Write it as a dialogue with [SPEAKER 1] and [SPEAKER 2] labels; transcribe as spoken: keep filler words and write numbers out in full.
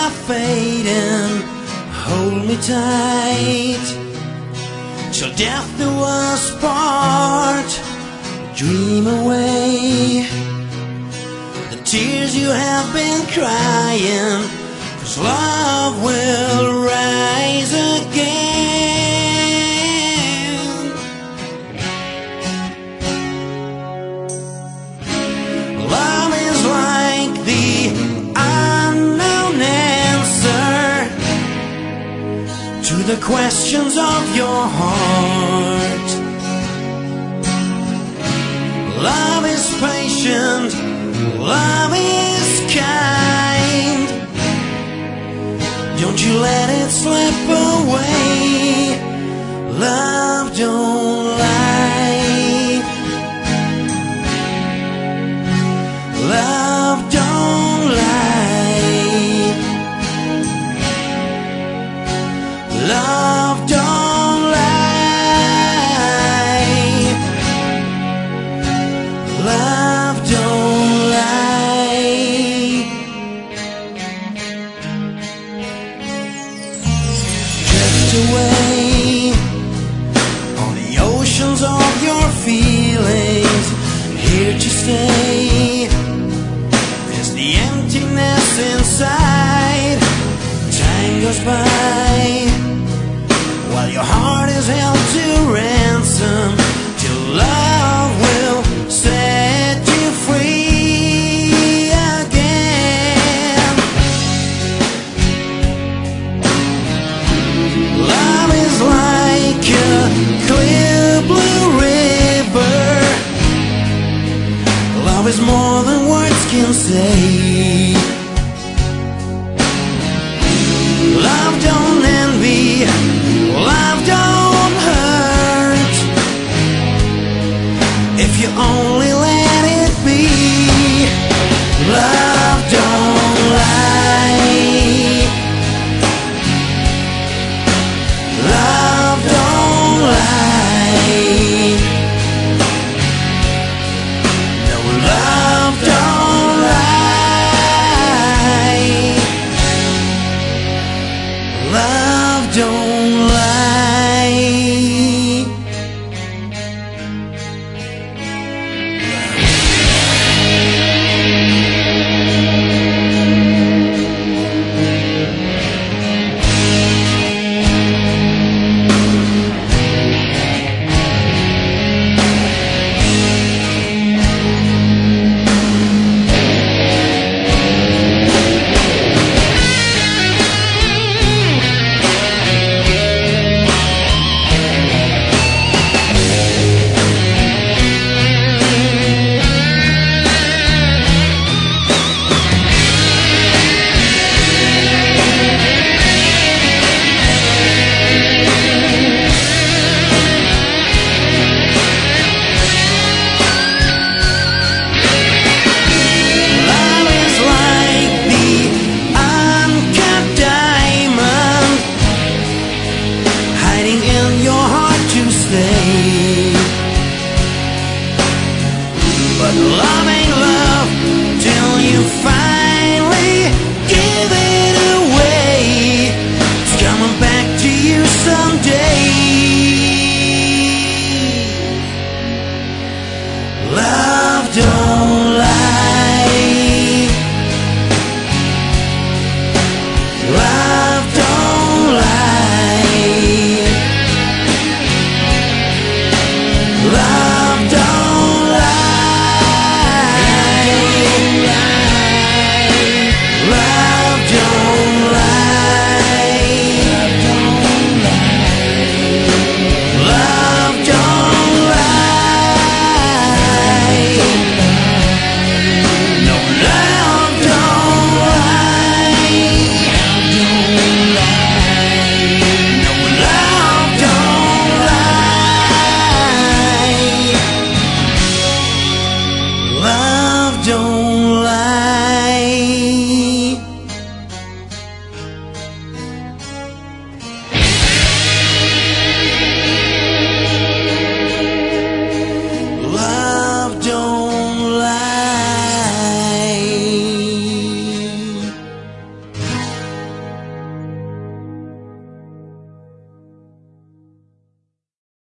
[SPEAKER 1] are fading, hold me tight till death do us part. Dream away the tears you have been crying, 'cause love will rise again. Love is like the unknown answer to the questions of your heart. Love is patient, love is kind. Don't you let it slip away. Love don't lie. Love don't lie. Love don't lie. Love don't lie. Drift away on the oceans of your feelings, here to stay is the emptiness inside. Time goes by while your heart is held to ransom, till love will set you free again. Love is like a clear blue river. Love is more than words can say.